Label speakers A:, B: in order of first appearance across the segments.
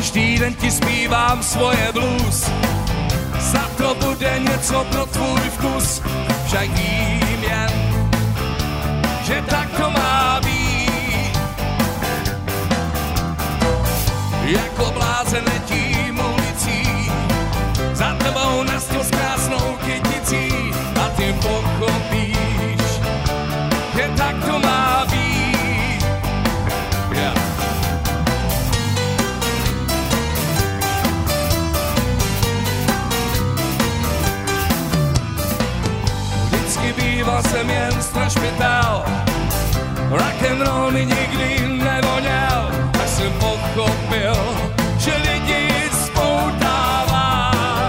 A: Každý den ti zpívám svoje blues, za to bude něco pro tvůj vkus. Však vím jen, že tak to má být. Jako blázen letím ulicí, za tebou na stůl s krásnou kyticí. A ty pochopíš, že tak to má být. Yeah. Vždycky býval jsem jen strašpitál, rock'n'roll mi nikdy nevoněl. Tak jsem pochopil, že lidi spoutává.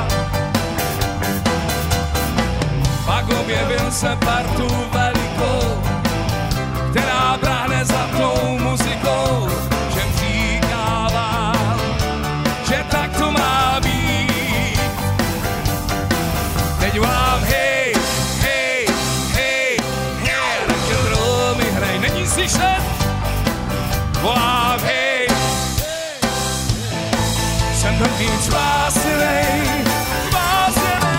A: Pak objevil jsem partu velikou, která bráhne zlatou muzikou. Všem říkává, že tak to má být. Teď volám hej, hej, hej, hej, rock'n'roll mi hrej, není slyšet? Volám hej, jsem tam víc vásilej, vásilej.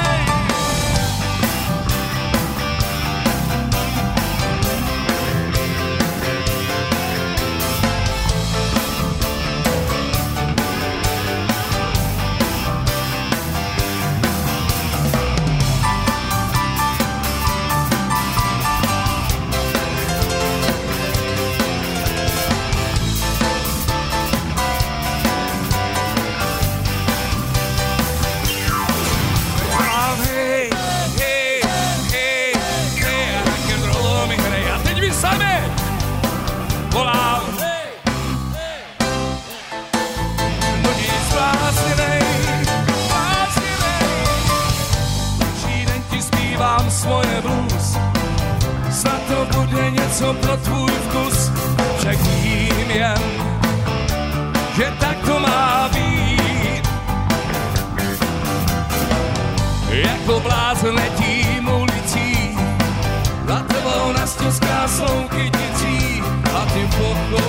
A: Svoje blues, za to bude něco pro tvůj vkus. Však vím jen, že tak to má být. Jako blázen letím ulicí, za tebou na stůl s krásnou kyticí. A ty pochopíš,